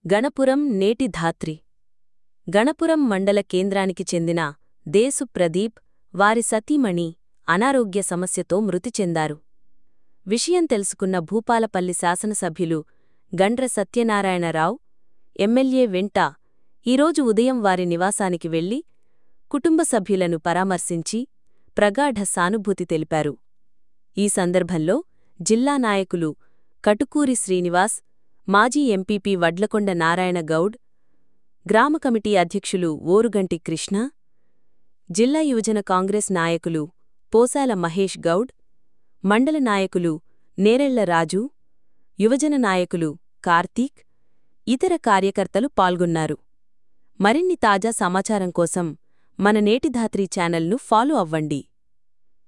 గణపురం నేటి ధాత్రి. గణపురం మండల కేంద్రానికి చెందిన దేసు ప్రదీప్ వారి సతీమణి అనారోగ్య సమస్యతో మృతి చెందారు. విషయం తెలుసుకున్న భూపాలపల్లి శాసనసభ్యులు గండ్ర సత్యనారాయణరావు, ఎమ్మెల్యే వెంట ఈరోజు ఉదయం వారి నివాసానికి వెళ్లి కుటుంబ సభ్యులను పరామర్శించి ప్రగాఢ సానుభూతి తెలిపారు. ఈ సందర్భంలో జిల్లా నాయకులు కటుకూరి శ్రీనివాస్, మాజీ ఎంపీపీ వడ్లకొండ నారాయణ గౌడ్, గ్రామ కమిటీ అధ్యక్షులు ఓరుగంటి కృష్ణ, జిల్లా యువజన కాంగ్రెస్ నాయకులు పోసాల మహేష్ గౌడ్, మండల నాయకులు నేరెళ్ల రాజు, యువజన నాయకులు కార్తీక్, ఇతర కార్యకర్తలు పాల్గొన్నారు. మరిన్ని తాజా సమాచారం కోసం మన నేటి ధాత్రి ఛానల్ను ఫాలో అవ్వండి.